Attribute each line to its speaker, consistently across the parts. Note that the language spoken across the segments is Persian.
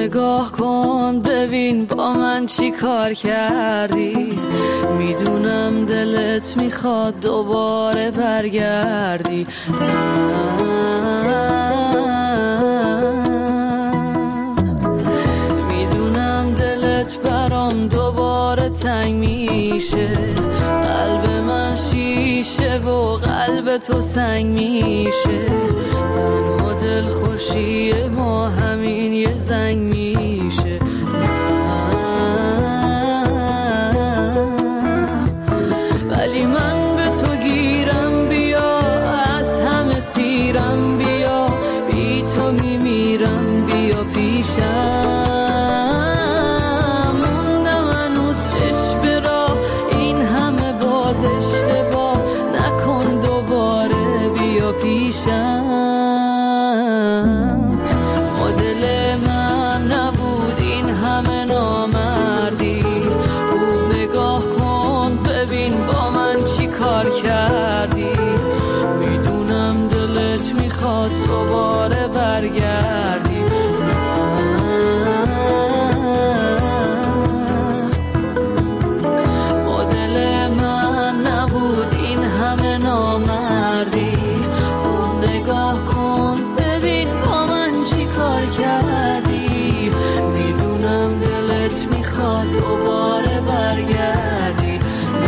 Speaker 1: نگاه کن ببین با من چی کار کردی. میدونم دلت میخواد دوباره برگردی. میدونم دلت برام دوباره تنگ میشه. قلب من شیشه و قلب تو سنگ میشه. تنها دل خوشی ما همین یه زنگ میشه. ولی من به تو گیرم بیا، از همه سیرم بیا، بی تو میمیرم بیا پیشم. موندم هنوز چشم راه، این همه باز اشتباه نکن دوباره بیا پیشم. مدل من نبود این همه نامردی. خوب نگاه کن ببین با من چی کار کردی. میدونم دلت میخواد دوباره برگردی. مدل من نبود این همه نامردی. خوب نگاه کن ببین با من چی کار کردی. میدونم دلت میخواد دوباره برگردی.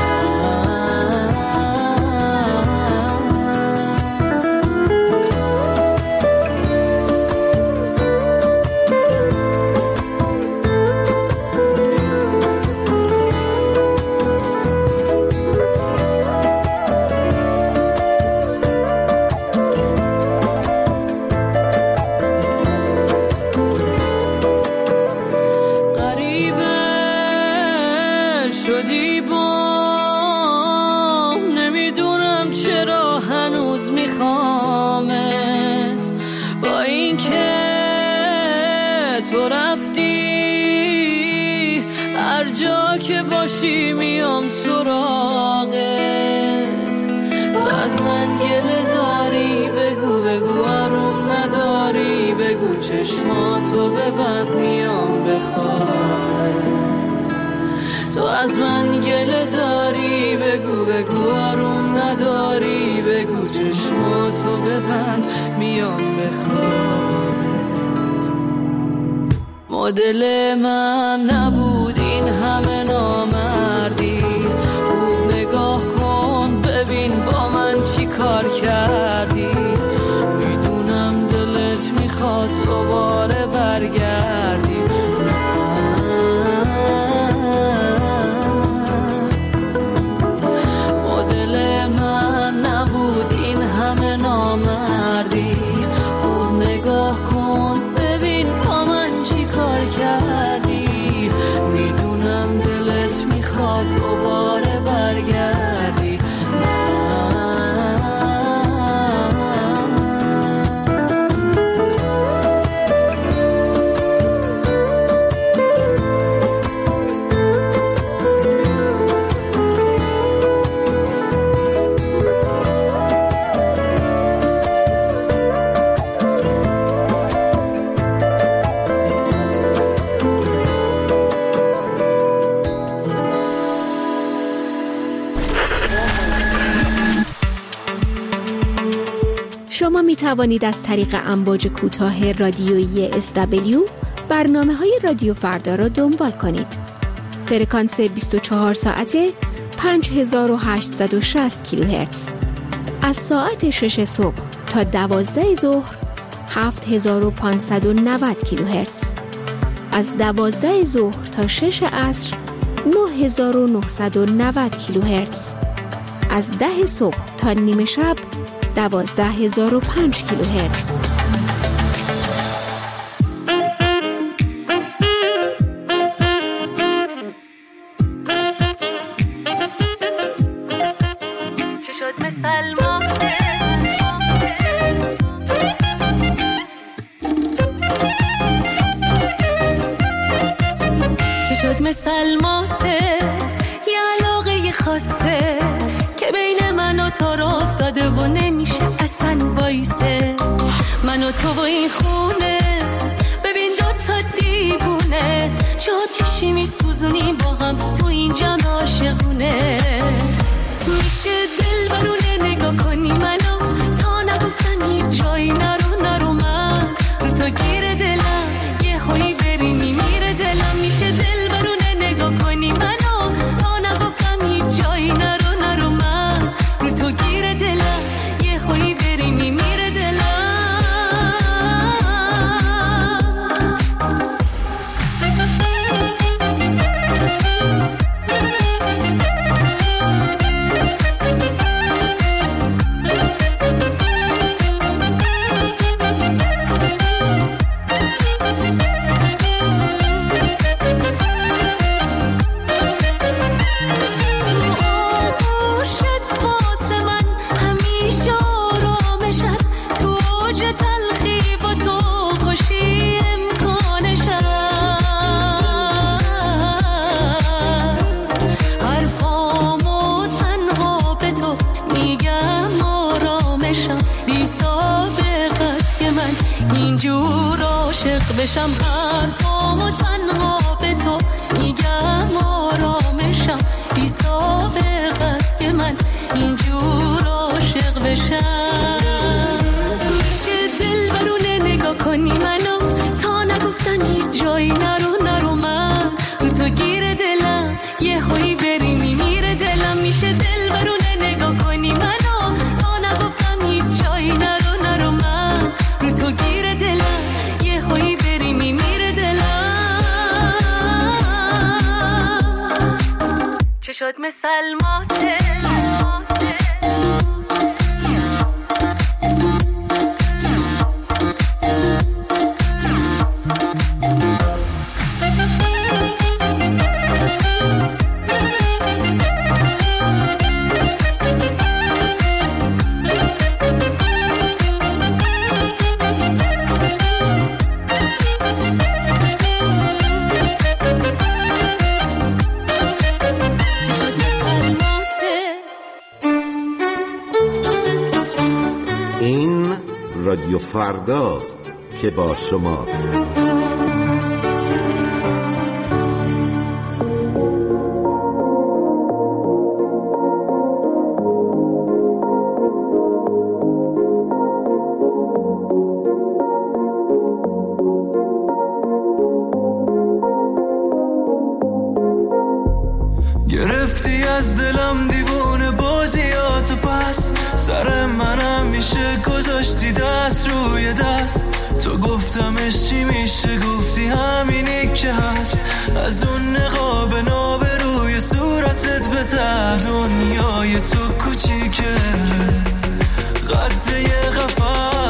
Speaker 1: شدی با نمیدونم چرا هنوز میخوامت. با این که تو رفتی هر جا که باشی میام سراغت. تو از من گله داری بگو بگو، آروم نداری بگو، چشماتو ببند میام بخوابت. تو از من گله داری بگو بگو، آروم نداری بگو، چشماتو ببند میام بخوابت. مدل من نبود این همه نامردی. خوب نگاه کن ببین با من چی کار کردی. میدونم دلت میخواد دوباره برگردی. نامردی. خوب نگاه کن ببین با من چی کار کردی. میدونم دلت میخواد دوباره برگردی.
Speaker 2: شما می توانید از طریق امواج کوتاه رادیویی SW برنامه‌های رادیو فردا را دنبال کنید. فرکانس 24 ساعته 5860 کیلوهرتز. از ساعت 6 صبح تا 12 ظهر 7590 کیلوهرتز. از 12 ظهر تا 6 عصر 9990 کیلوهرتز. از 10 صبح تا نیمه شب 12005 کیلوهرتز.
Speaker 3: چه شد مثل ماه چه شد مثل ماسه یه علاقه خاصه که بین من و تو رو افتاده و نمیشه اصلا وایسه. من و تو و این خونه ببین دو تا دیو میسوزونیم با هم تو این جمع عاشقونه. میشه دل برونه نگاه کنی منو تا نگفتم هیچ جایی نرو من رو تو گیر دلم یه خویی بری میمیره دلم. میشه دل برونه نگاه کنی منو تا نگفتم هیچ جایی نرو من رو تو گیر دلم یه خویی بری میمیره دلم. بشم حرفامو تنها به تو میگم آرامشم بی سابق است که من اینجور عاشق بشم. میشه دل برونه نگاه کنی منو تا نگفتم هیچ جایی نرو من رو تو گیر دلم یه خویی بری میمیره دلم. میشه دل برونه نگاه کنی منو تا نگفتم هیچ جایی نرو من رو تو گیر دلم یه خویی بری میمیره دلم. چه شد مثل ماسه
Speaker 4: رادیو فرداست که با شماست.
Speaker 5: گرفتی از دلم دیوونه بازیاتو پس سر منم میشه گذاشتی دست روی دست. تو گفتمش چی میشه گفتی همینی که هست. از اون نقاب ناب روی صورتت بترس. دنیای تو کوچیکه قد یه قفس.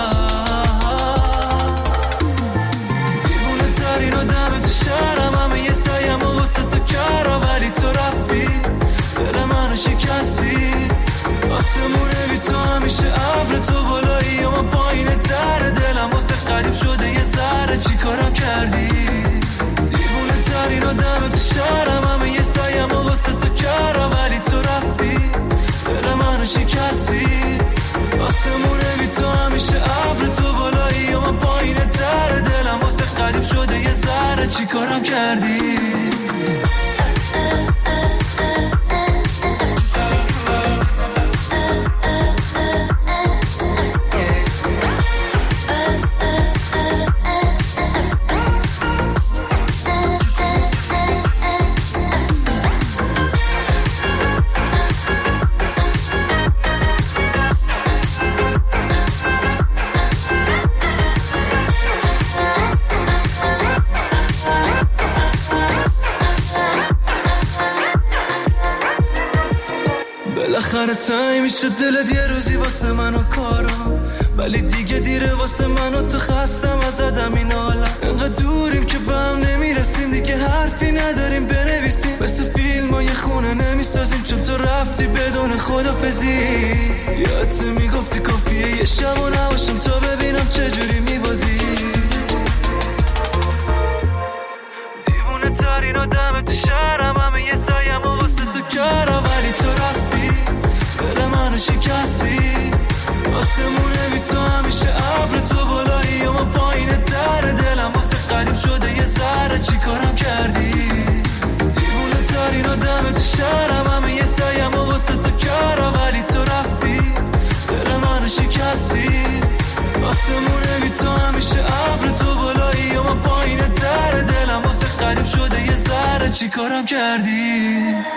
Speaker 5: دیوونه ترین آدم تو شهرم همه یه سایم و واسه تو کرم ولی تو رفتی دل منو شکستی. آسمونه بی تو همیشه ابر تو بالایی و من پایین در دلم واسه قدیم شده یه ذره چی کارم کردی. دیوونه ترین آدم تو شهرم همه یه سایم و واسه تو کرم ولی تو رفتی دل منو شکستی. آسمونه بی تو همیشه ابر تو بالایی و من پایین در دلم واسه قدیم شده یه ذره چی کارم کردی. بالاخره تایی میشه دلت یه روزی واسه منو کارم ولی دیگه دیره واسه منو تو خستم از آدم این حالم. انقدر دوریم که به هم نمیرسیم دیگه حرفی نداریم بنویسیم. مثل فیلم ها یه خونه نمیسازیم چون تو رفتی بدون خدافزی. یادت میگفتی کافیه یه شب و نباشم تا ببینم چجوری میبازی. دیوونه ترین آدم تو شهرم همه یه سایم و واسه تو کرم ولی تو رفتی دل منو شکستی. آسمونه بی تو همیشه ابر تو بالایی و من پایین در دلم واسه قدیم شده یه ذره چی کارم کردی. کردی.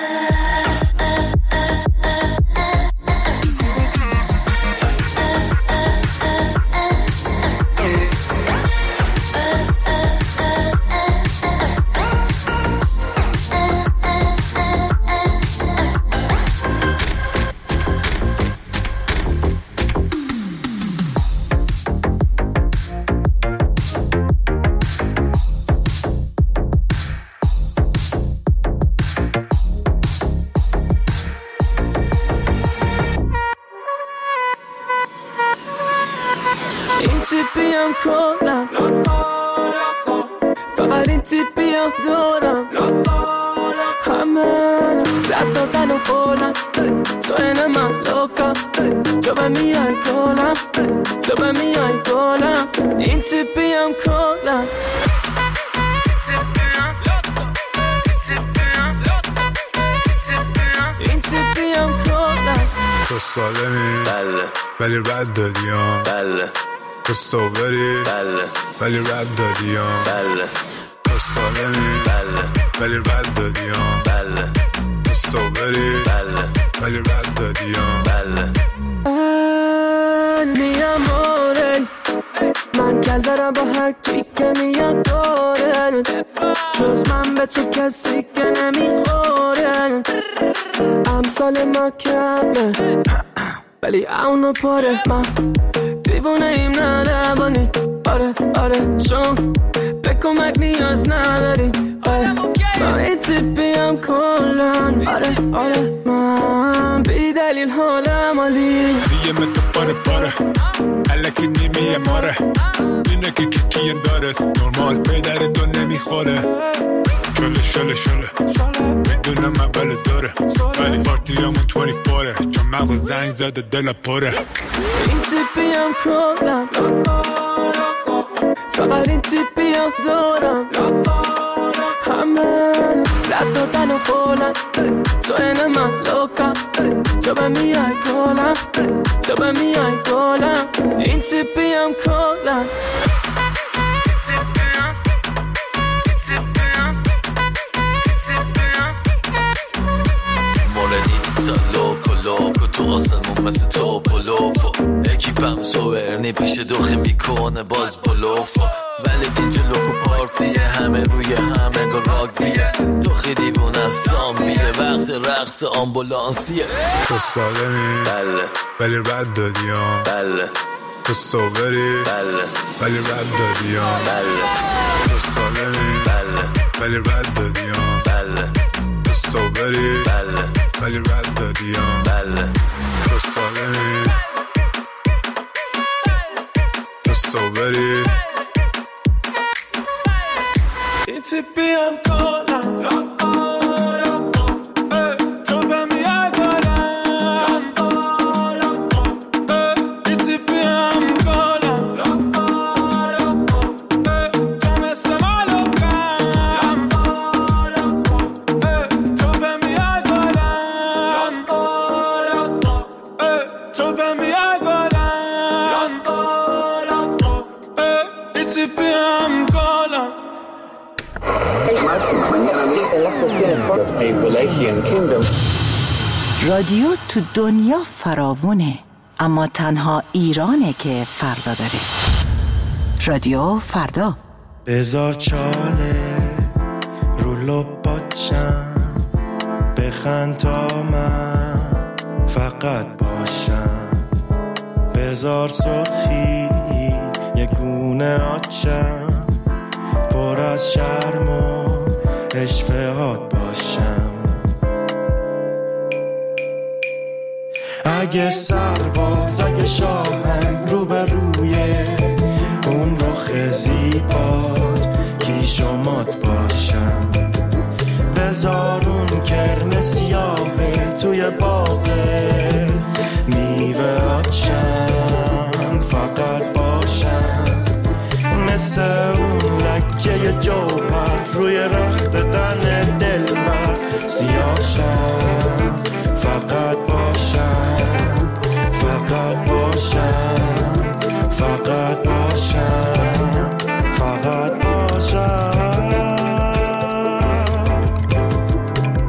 Speaker 1: تیپیم کنم فقط این تیپیم دارم همه رد دادن و خولم تو این من لوکم تو به میای گلم تو به میای گلم این تیپیم کنم این تیپیم کنم
Speaker 6: تو سالمی بله ولی رد دادیم بله تو صوبری بله ولی رد دادیم بله تو سالمی بله ولی رد دادیم بله تو صوبری بله ولی رد دادیم بله
Speaker 1: می اماره من کل دارم با هر کی که میاد داره جز من به تو کسی که نمیخوره امثال ما کمه ولی اونو پاره من دیوونه ایم نه روانی آره آره چون به کمک نیاز نداریم آره من این تیپیم کلن آره آره من بی دلیل حالم عالی
Speaker 6: دیگه متو پاره پاره الکی نیمیه ماره اینه که کیه داره نرمال پیدر دو نمیخوره شله میدونم اول زاره ولی پارتی همون 24 چون مغز زنگ زده دل پره
Speaker 1: این تیپیم کلم فقط این تیپیم دارم همه رد دادن و خولم تو این من لوکم تو به میای گلم تو به میای گلم این تیپیم کلم
Speaker 7: لوکو تو آسمون مثل تو بلوفو اکیپم سوورنی پیش دوخه میکنه باز بلوفو ولی اینجا لوکو پارتیه همه روی همه گل راگبیه تو خیلی بون از زامبیه وقت رقص آمبولانسیه
Speaker 6: تو سالمی بله ولی رد دادیم بله تو صوبری بله ولی رد دادیم بله تو سالمی بله ولی رد دادیم بله تو صوبری بله ولی رد دادیم بله تو سالمی تو صوبری
Speaker 1: این تیپیم کنم تو به میای گلم این تیپیم کنم تو مثل مالوکم تو به میای گلم تو به میای گلم این تیپیم کنم
Speaker 8: رادیو تو دنیا فراوونه اما تنها ایرانه که فردا داره. رادیو فردا.
Speaker 9: بذار چاله رو لباتشم بخند تا من فقط باشم بذار سرخی یه گونه آتشم پر از شرم و اشفهات باشم اگه سرباز اگه شاهم رو به روی اون رخ زیبات کیشومات باشم بذار اون کرم سیاهه توی باغه میوه آتشم فقط باشم مثل اون لکه جوهر روی رخت تن دلبر سیاهشم فقط باشم فقط باشم فقط باشم فقط باشم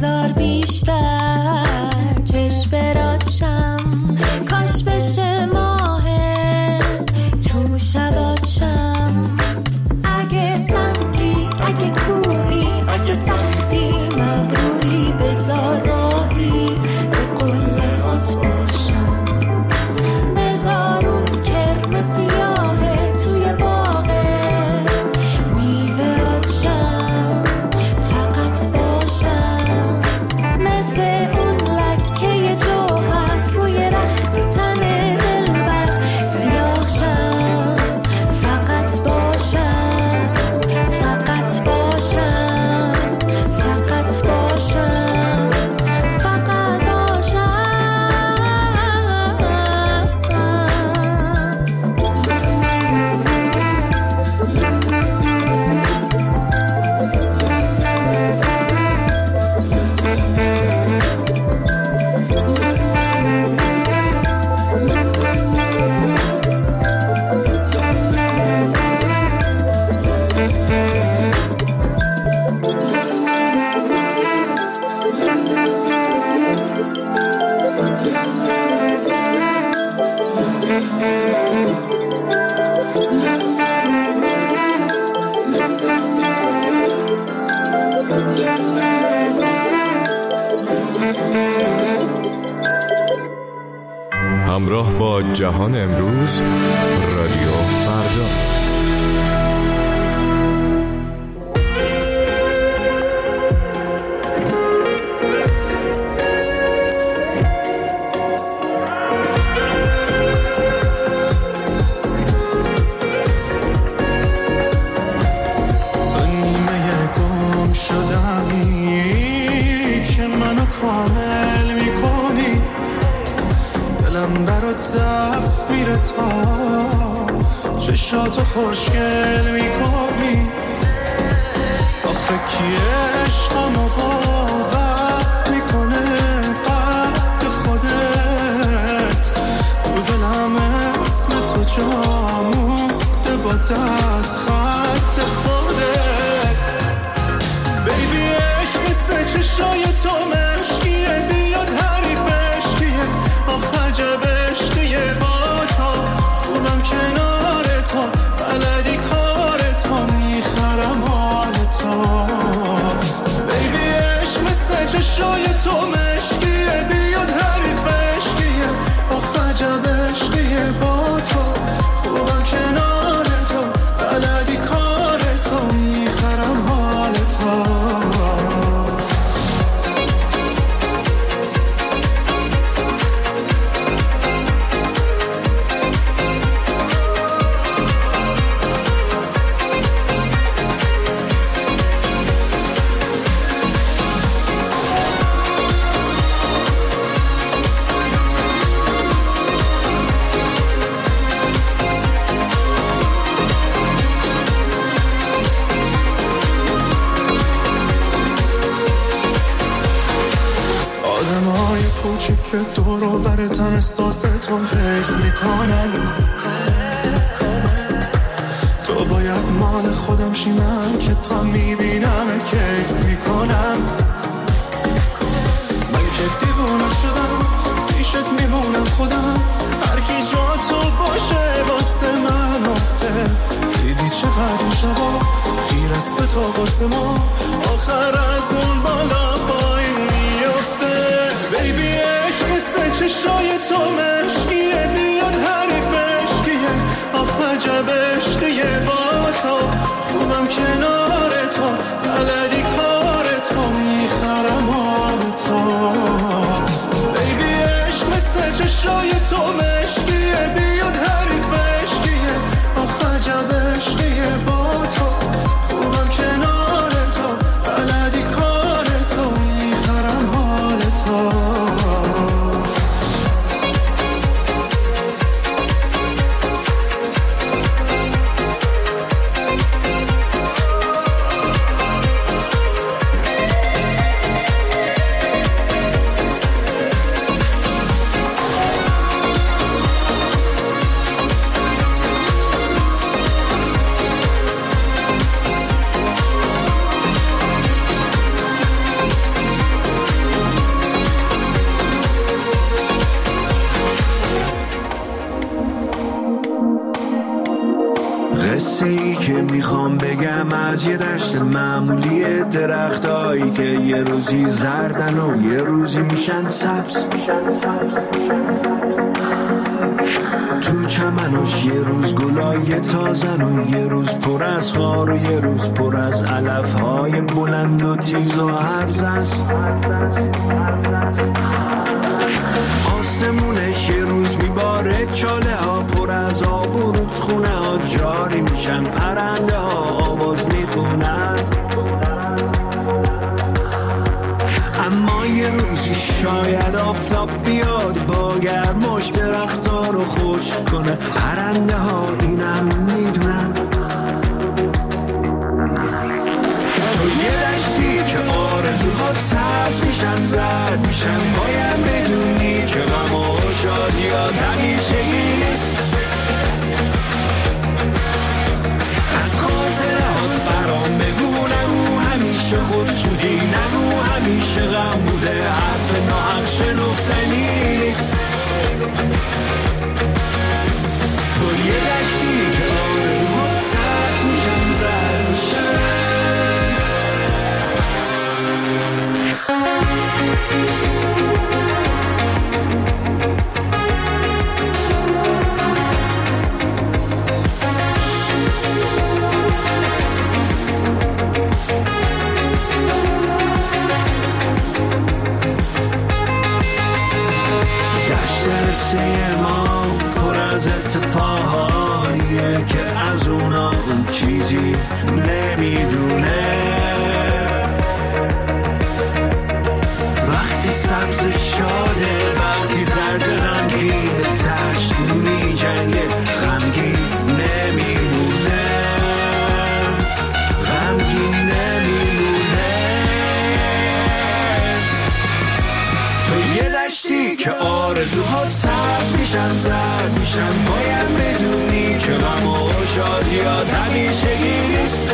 Speaker 3: بذار بیشتر چشم براتشم، کاش بشه ماهه تو شباتشم. اگه سنگی، اگه کوهی، اگه سختی مغروری، بذار راهی به قلهات باشم. بذار اون کرم سیاهه توی باغه میوه‌هاتشم فقط باشم. مثل اون لکه جوهر روی رخت تن دلبر سیاهشم. فقط باشم، فقط باشم، فقط باشم، فقط باشم.
Speaker 10: همراه با جهان امروز، رادیو فردا.
Speaker 9: تو نیمه گم شدمی که منو کامل میکنی، دلم برات ضعف میره تا چشاتو خوشگل میکنی. آخه کی عشقمو باور میکنه قد خودت؟ تو دلم اسم تو جا مونده با دست خط خودت. بیبی عشق مثل چشای تو مشکیه، بیاد حریفش کیه؟ آخ عجب عشقیه با تو، خوبم کنار تو، بلدی کار تو، میخرم حال تو. بیبی عشق مثل چشای تو مشکیه، بیاد حریفش کیه؟ آخ عجب عشقیه با تو، خوبم کنار تو، بلدی کار تو، میخرم حال تو. آدمای کوچیک که دور و برتن احساس تو حیف میکنن. تو باید مال خودم شی، من که تا میبینمت کیف میکنم. من که دیوونه شدم پیشت میمونم خودم، هر کی جا تو باشه واسه من آفه. دیدی چقدر این شبا خیر است به تو قرص ما، آخر از اون بالا پایین میفته. بیبی عشق مثل چشای تو مشکیه، بیاد حریفش کیه؟ آخ عجب عشقیه با تو، خوبم کنار تو، بلدی کار تو، میخرم حال تو. بیبی عشق مثل چشای تو مشکیه، بیاد حریفش کیه؟ آخ عجب عشقیه با تو، خوبم کنار تو، بلدی کار تو، میخرم حال تو.
Speaker 5: بگم از یه دشت معمولی، درختایی که یه روزی زردن و یه روزی میشن سبز. تو چمنش یه روز گلای تازن و یه روز پر از خار و یه روز پر از علفهای بلند و تیز و هرز است. آسمونش یه روز میباره چاله ها پر از آب و رودخونه ها جاری میشن، پرنده ها آواز میخونن. اما یه روزی شاید آفتاب بیاد با گرماش درخت‌ها رو خشک کنه، پرنده ها اینم میدونن. تو یه دشتی که آرزوها سبز میشن زرد میشن، باید بدونی که غم و شادیات همیشگی نیست. از خاطرات برام بگو، نگو همیشه خوشحالی، نگو همیشه غم بوده، حرف ناحق شنفتنی نیست. تو یه دشتی که آرزوها سبز میشن زرد میشن. دشت ما پر از اتفاقاییه که از اونا اون چیزی نمیدونه. وقتی سبز شاده، وقتی زرد غمگین، دشت می جنگه غمگین نمیمونه، غمگین نمیمونه. تو یه دشتی که آرزوها سبز میشن زرد میشن، باید بدونی که غم و شادیات همیشگی نیست.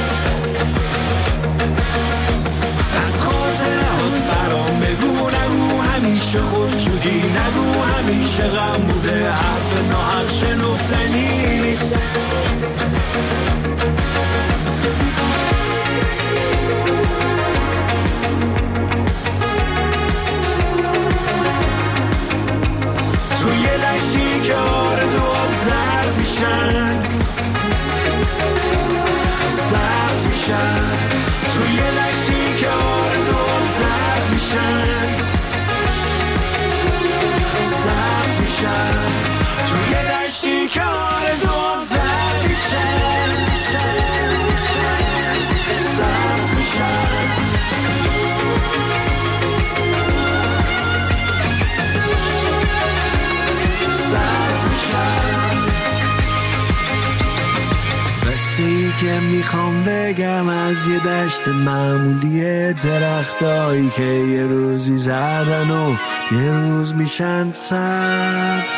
Speaker 5: از خاطرات برام بگو، نگو همیشه خوشحالی، نگو همیشه غم بوده، حرف ناحق شنفتنی نیست. تو یه دشتی که آرزوها زرد میشن سبز میشن، تو یه دشتی که آرزوها زرد میشن سبز میشن، تو یه دشتی که آرزوها زرد میشن سبز میشن. قصه‌ای که میخوام بگم از یه دشت معمولی، درختایی که یه روزی زردن و یه روز میشن سبز.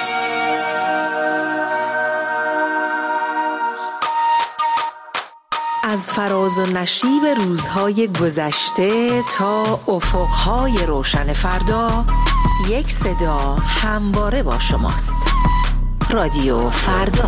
Speaker 11: از فراز و نشیب روزهای گذشته تا افقهای روشن فردا، یک صدا همواره با شماست. رادیو فردا.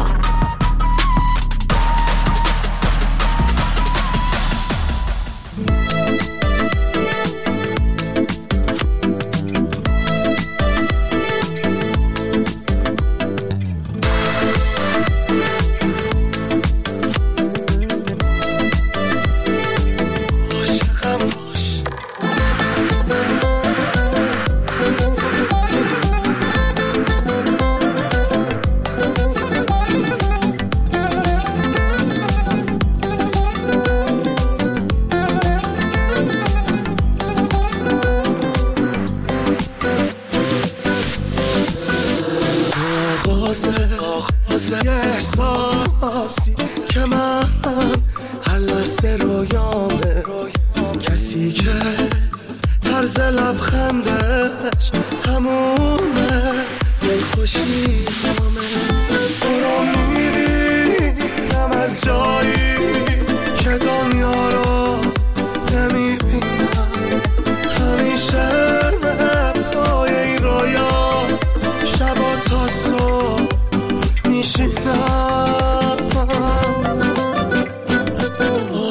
Speaker 9: یه احساسی که من هر لحظه رویامه، کسی که طرز لبخندش تمومه، دلخوشی نامه. تو رو میبینم از جایی که دنیا رو نمیبینم، همیشه پای این رویا شبا تا صبح میشینم.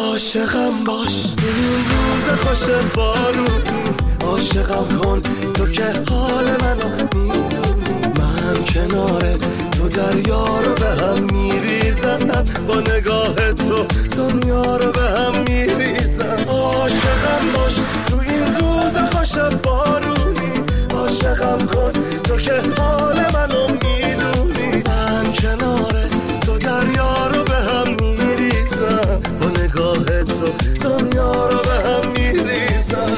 Speaker 9: عاشقم باش این روز خوش بارونی، عاشقم کن تو که حال منو میدونی، من کنار تو دریا رو به هم میریزم، با نگاه تو دنیا رو به هم میریزم. عاشقم باش تو این روز خوش بارونی، عاشقم کن تو که حال منو میدونی، من کنار تو دریا رو به هم میریزم، با نگاه تو دنیا رو به هم میریزم.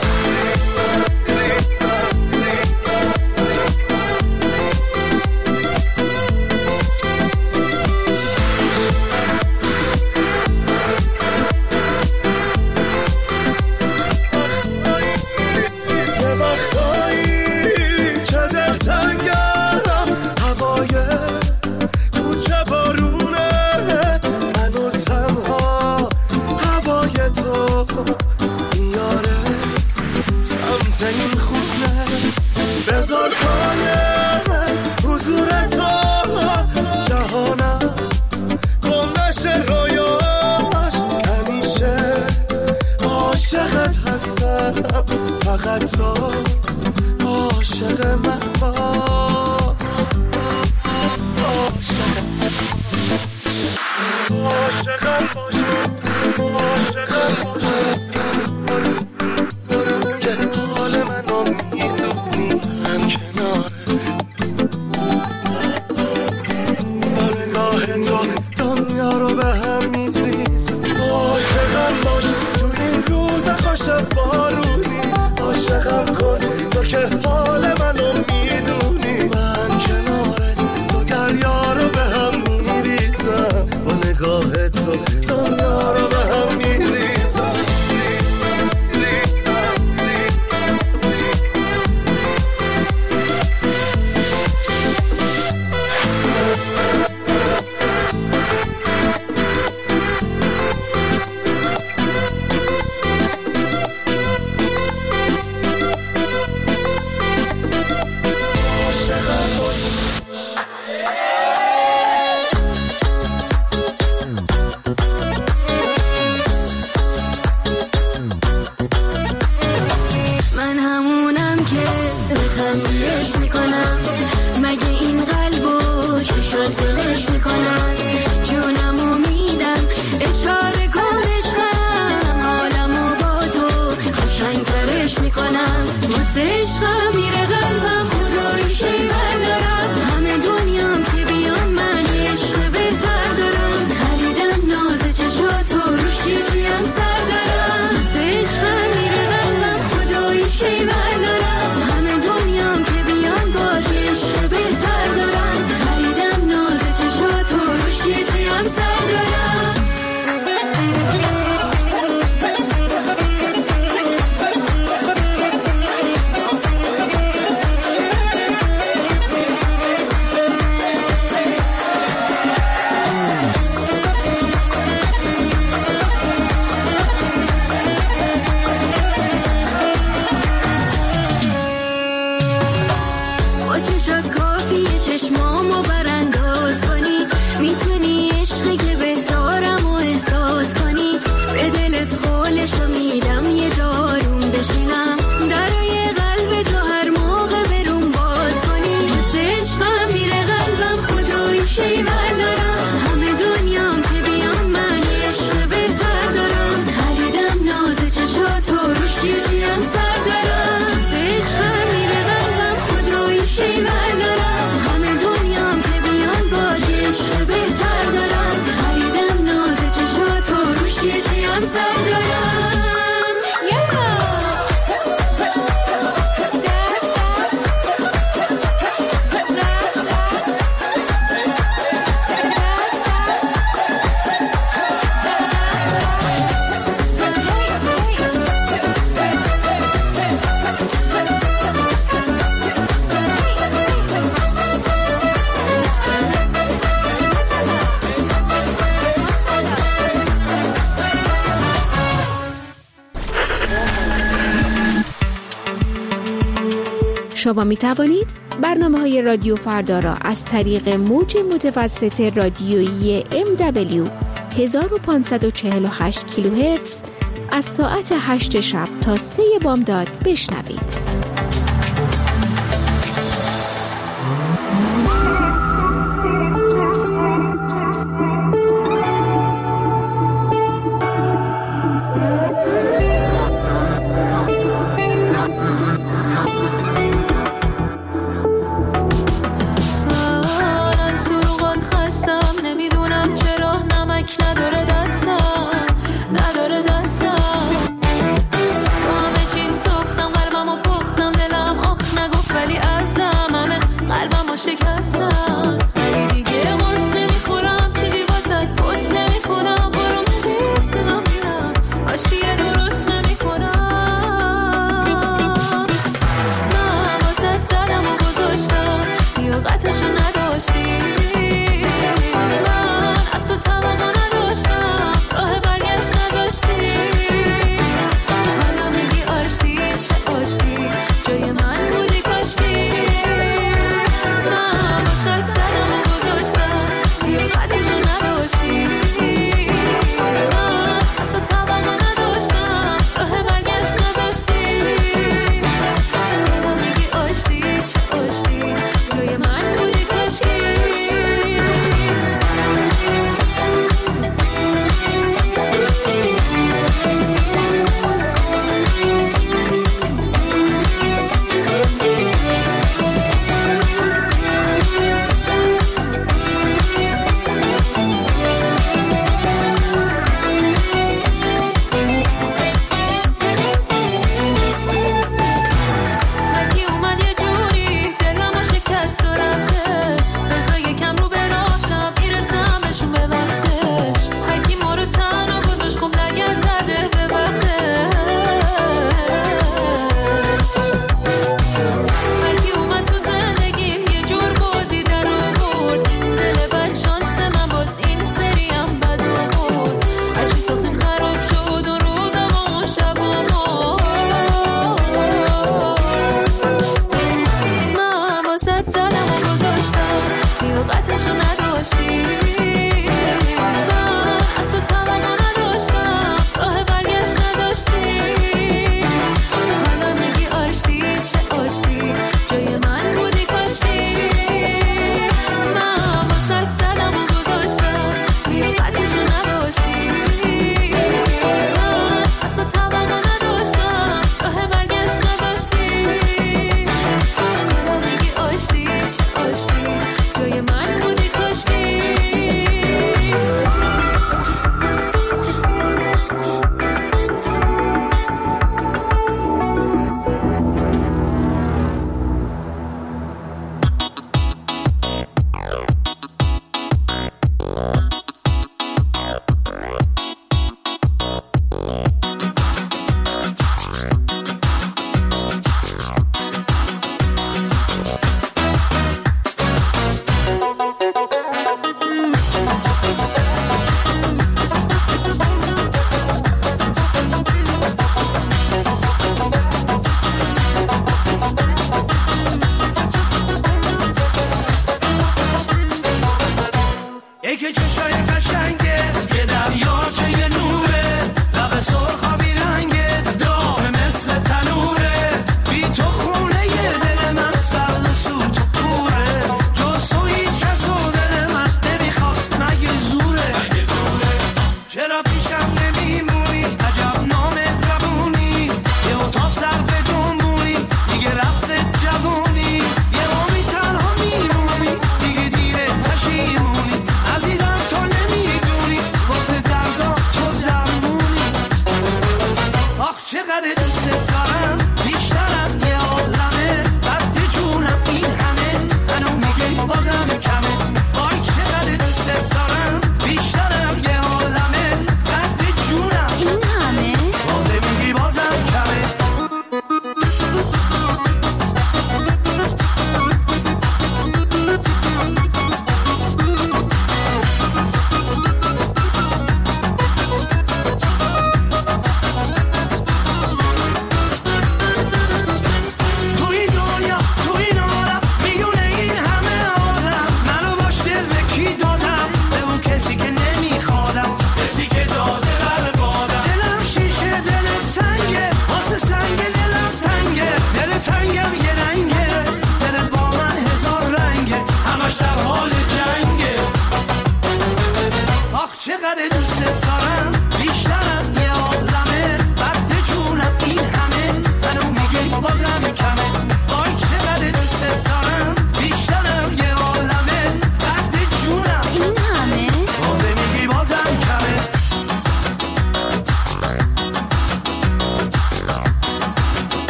Speaker 9: این خوب نه بذار پای حضور تو جهانم گم نشه رویاش، همیشه عاشقت هستم، فقط تو عاشق من باش، عاشقم باش، عاشقم باش.
Speaker 2: شما می توانید برنامه‌های رادیو فردا را از طریق موج متوسط رادیویی MW 1548 کیلوهرتز از ساعت 8 شب تا 3 بامداد بشنوید.
Speaker 3: نداره دستم با همه چین ساختم قلبمو پختم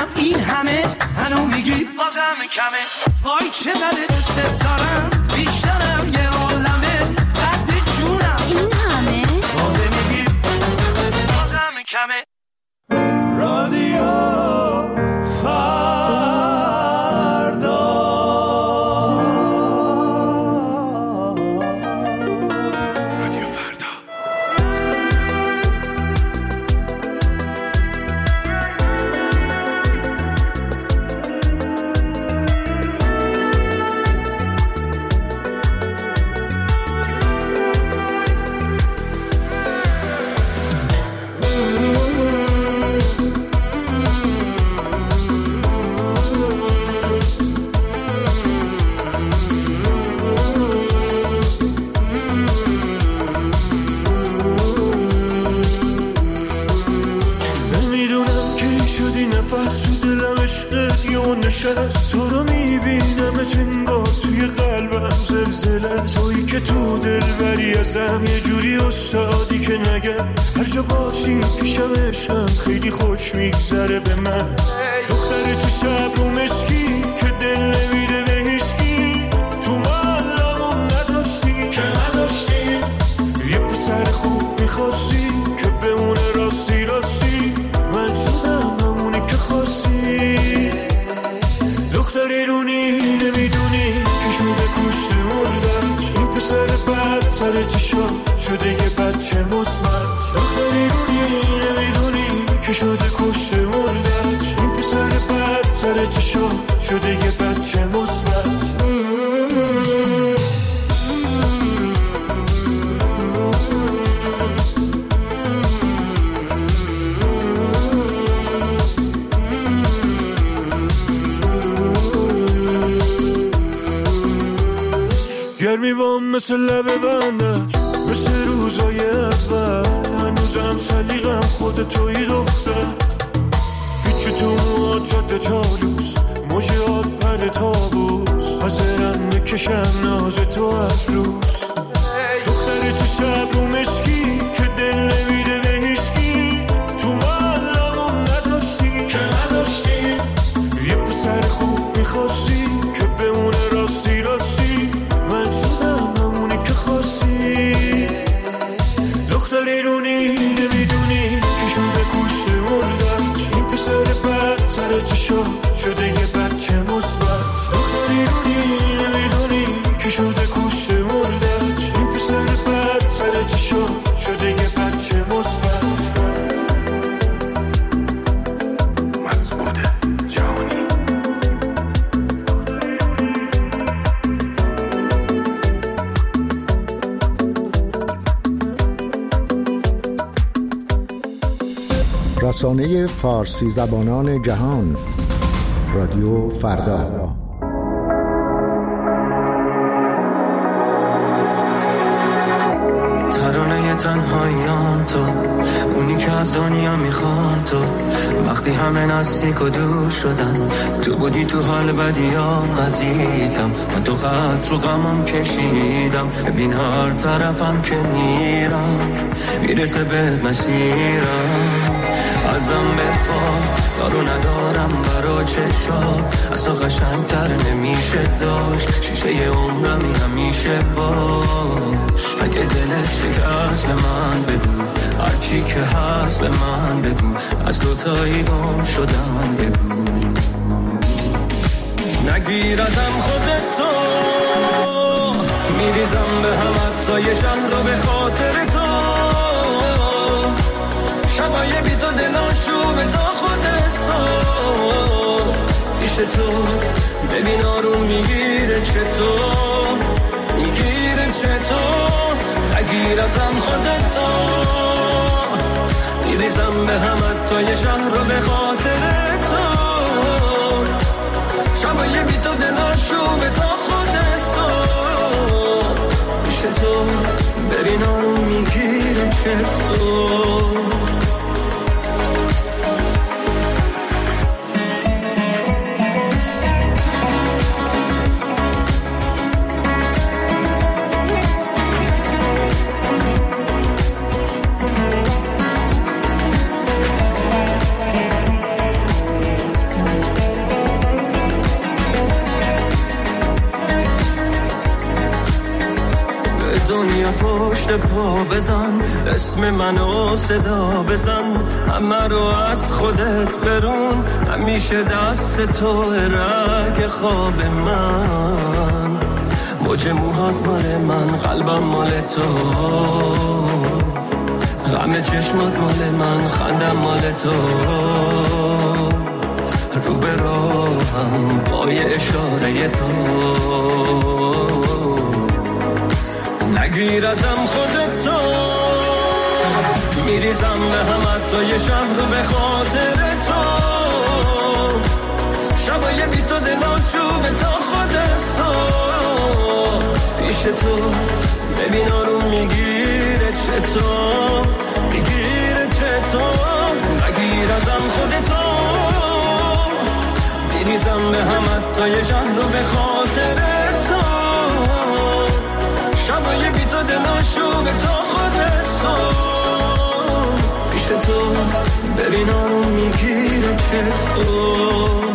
Speaker 9: میدونم این همه منو میگی بازم کمه. وای چقدر دوست دارم بیشترم یه عالمه درد جونم
Speaker 3: این همه
Speaker 9: بازم میگی بازم کمه. رادیو تو رو میبینم انگار توی قلبم زلزله، تویی که تو دلبری ازم یه جوری استادی که نگم هر جا باشی پیشم عشقم خیلی خوش میگذره به من. دختر تو شب رو مشکی که دل نمیده به هیچکی، تو محلمون نداشتی که نداشتی یه پسر خوب میخواستی که بمونه راستی راستی، من شدم همونی که خواستی. دختری رونی نمیدونی که شده کشته مردم، این پسر بد سر چشا شده یه بچه مصمت. دختری رونی نمیدونی که شده کشته مردم، این پسر بد سر چشا شده یه بچه مصمت. گرمی بام مثل لب بندر مثل روزای اول، هنوزم سلیقم خود توی دختر. پیچ تو مواد جاده چالوس مجیات پر تابوس، حاضرم بکشم ناز تو از روز. دختر تو شب رو مشکی که دل نمیده به هیچکی، تو محلمون نداشتی که نداشتی یه پسر خوب میخواستی که بمونه راستی راستی، من شدم همونی که خواستی. دختری رونی نمیدونی که شده کشته مردم، این پسر بد سر چشا شده یه بچه مثبت. دختری رونی نمیدونی که شده کشته مردم، این پسر بد سر چشا شده یه بچه مثبت. مسعود جهانی.
Speaker 12: رسانه فارسی زبانان جهان، رادیو فردا.
Speaker 5: ترانه تنهاییان تو، اونی که از دنیا میخوان تو، وقتی همه نزدیک و دور شدن تو بودی تو حال بدیام عزیزم. من تو خط رو غمم کشیدم، ببین هر طرفم که میرم میرسه به مسیرم. ازم بخواه دارو ندارم برا چشات، از تو قشنگتر نمیشه داشت، شیشه عمرمی همیشه باش. اگه دلت شکست من بگو، هرچی که هست من بگو، از دوتایی گم شدم بگو. نگیر ازم خودتو، میریزم به هم حتی شهر رو به خاطر تو. شبای بی تو دلاشو به تا خود حساب پیش تو، ببین آروم میگیره چطور، میگیره چطور. نگیر ازم خودتو، میریزم به هم حتی شهر رو به خاطر تو. شبای بی تو دلاشو به تا خود حساب پیش تو، ببین آروم میگیره چطور.
Speaker 1: بیا پشت پا بزن، اسم منو صدا بزن، همه رو از خودت برون، همیشه دست تو رگ خواب من. موج موهات مال من، قلبم مال تو، غم چشمات مال من، خندم مال تو، رو به راهم با یه اشاره تو. نگیر ازم خودتو، میریزم به همت تا یه شهر رو به خاطر تو. شبای بی تو دلاشوبه تا خود صبح پیش تو، ببین آروم میگیره چطور، میگیره چطور. نگیر ازم خودتو، میریزم به همت تا یه شهر رو به خاطر تو. شبای بی تو دلاشوبه تا خود صبح پیش تو، ببین آروم میگیره چطور.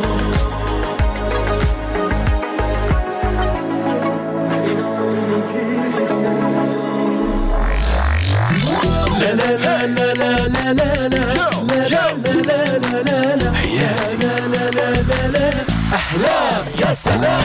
Speaker 1: La la la la la la la la la la la la la. أحلام يا سلام.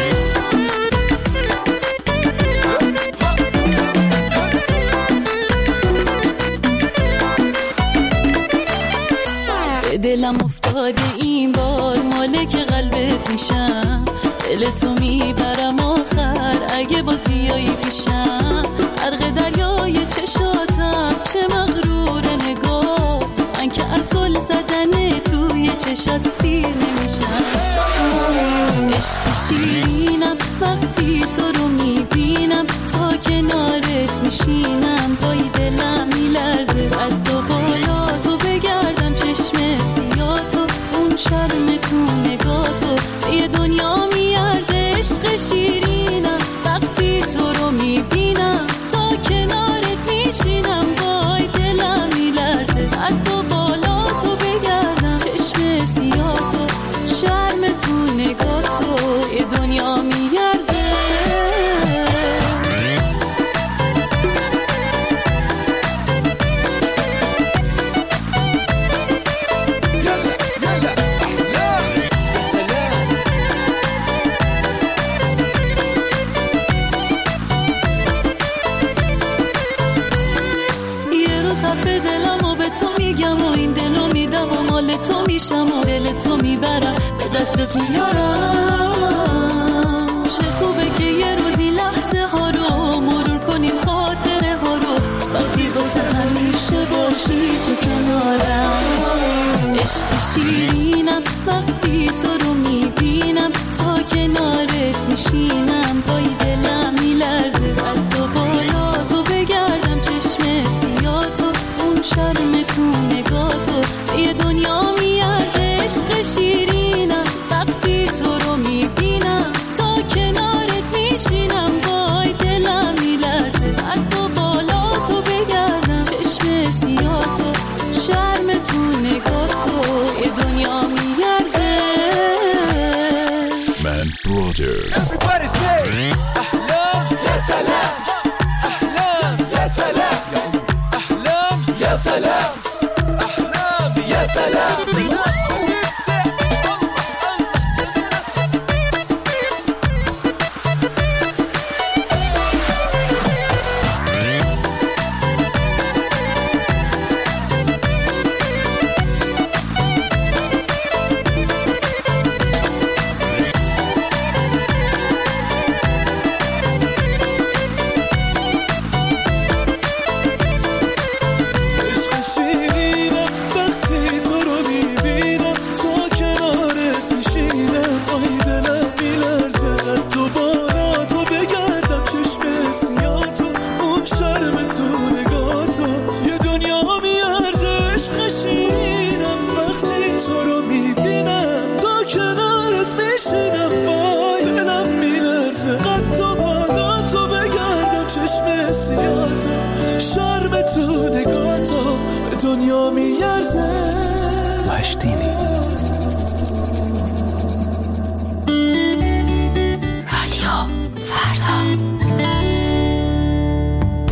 Speaker 3: دلم افتاده این بار مالک قلبت میشم، دل تو میبرم آخر اگه باز بیایی پیشم. غرق دریای چشاتم چه مغرور نگاه، من که از زل زدن توی چشات سیر نمیشم. عشق شیرینم وقتی تو رو میبینم، تا کنارت میشینم وای دلم میلرزه. قد و بالا تو بگردم چشم سیاتو، اون شرم تو نگاتو یه دنیا میارزه. عشق شیرینم وقتی تو رو میبینم، تا کنارت میشینم وای دلم میلرزه. قد و بالا تو بگردم چشم سیاتو، شرم تو نگاتو یه دنیا میارزه. تو میشم و دل تو میبرم، به دستت میارم. چه خوبه که یه روزی لحظه ها رو مرور کنیم، خاطره ها رو، وقتی واسه همیشه باشی تو کنارم. عشق شیرینم وقتی تو رو میبینم، تا کنارت میشینم وای دلم میلرزه. قد و بالا تو بگردم چشم سیاتو، اون شرم تو نگاتو یه دنیا میارزه. عشق شیرینم وقتی تو رو میبینم، تا کنارت میشینم وای دلم میلرزه. قد و بالا تو بگردم چشم سیاتو، شرم تو نگاتو یه دنیا میارزه.
Speaker 10: من برادر.
Speaker 5: Everybody say أحلام يا سلام، أحلام يا سلام، أحلام يا سلام، أحلام يا سلام. شرم تو نگاتو به دنیا میارزه.
Speaker 12: مشتینی
Speaker 11: رادیو فردا.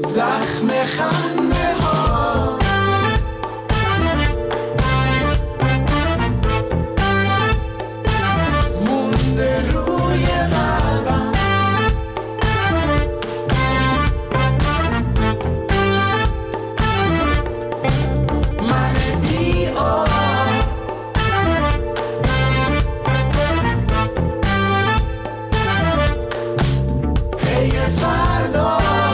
Speaker 9: زخم خنده ها مونده روی قلبم من بی‌آر هی فردا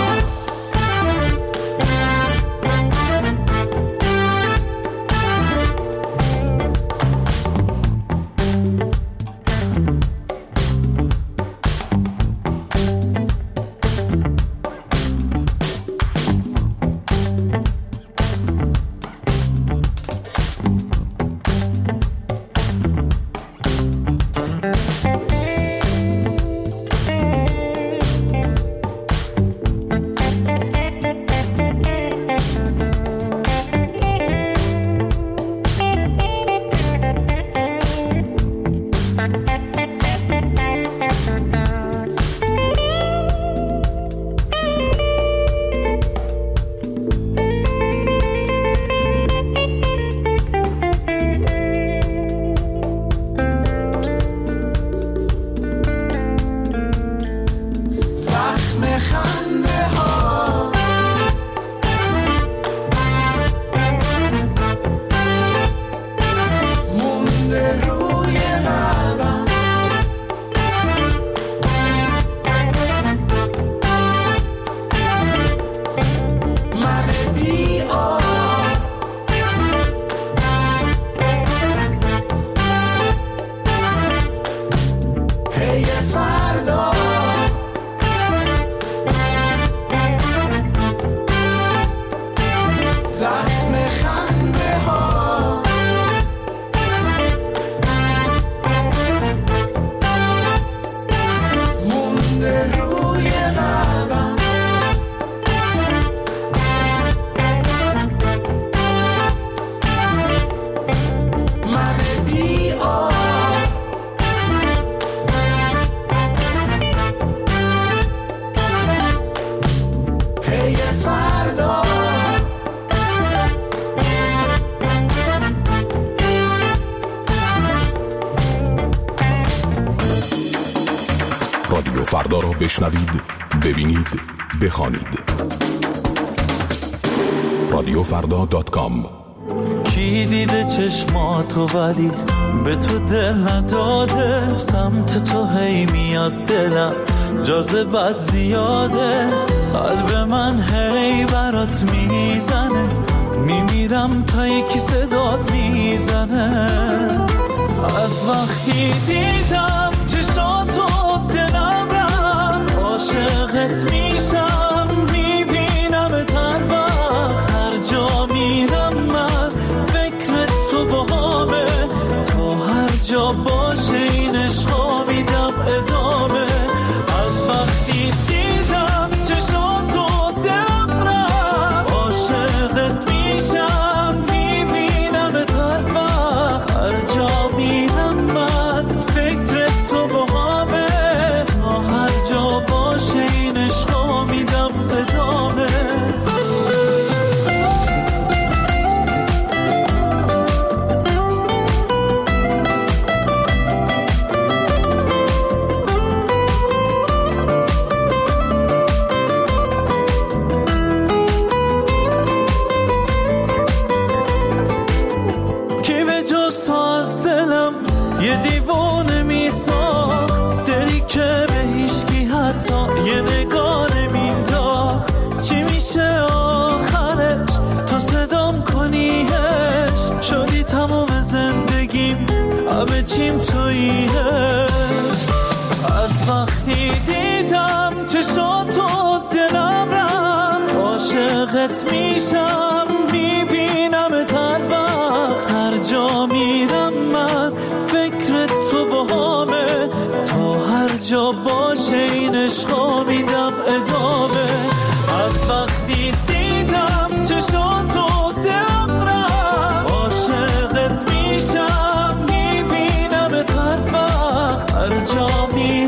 Speaker 10: رادیو فردا را بشنوید، ببینید، بخوانید. radiofrda.com.
Speaker 5: کی دیده چشماتو ولی به تو دل نداده، سمت تو هی میاد دلم جاذبت زیاده، قلب من هی برات میزنه، میمیرم تا یکی صدات میزنه. از وقتی دیدم چشاتو دلم رفت، عاشقت میشم، میبینم هر وقت، هر جا میرم من فکر تو باهامه، تو هر جا باشه این عشقا میدم ادامه. از وقتی دیدم چشاتو دلم رفت، عاشقت میشم، میبینم هر وقت، هر جا میرم من فکر تو باهامه، تا هر جا باشه این عشقا میدم ادامه. یه دیوانه میساخت، دلی که به هیچکی حتی یه نگاه نمینداخت. چی میشه آخرش تا صدام کنیش، شدی تمام زندگیم، همه چیم توییش. از وقتی دیدم چشاتو دلم رفت، عاشقت میشم، میبینم هر وقت، هر جا میرم من فکر تو باهامه، تا هر جا باشه این عشقا میدم ادامه. از وقتی دیدم چشاتو دلم رفت، عاشقت میشم، میبینم هر وقت، هر جا میرم